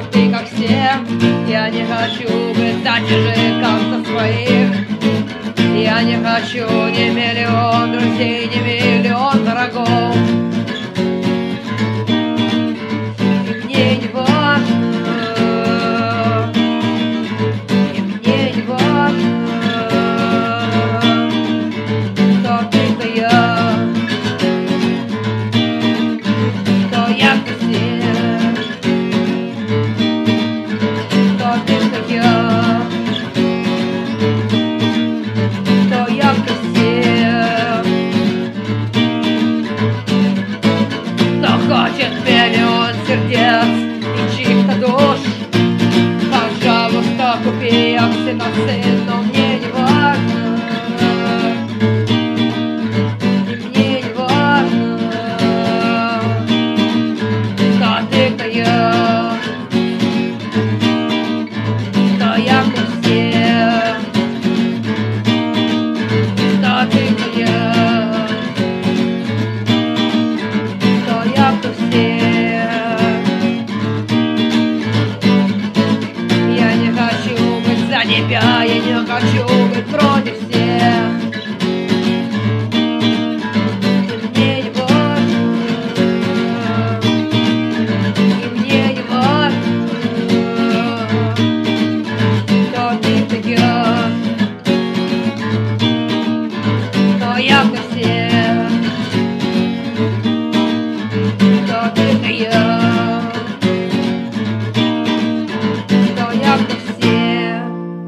ты как все. Я не хочу быть таким, как за своих. Я не хочу ни миллион друзей, ни миллион врагов. И мне не важно, и мне не важно, кто ты, кто я кто все, кто ты, кто я кто все. Кто хочет миллион сердец и чьих-то душ, пожалуйста, купи окситоцин, но мне не важно, и мне не важно, кто ты, кто я кто все, кто ты, кто я кто все. Я не хочу быть за тебя, я не хочу быть против всех.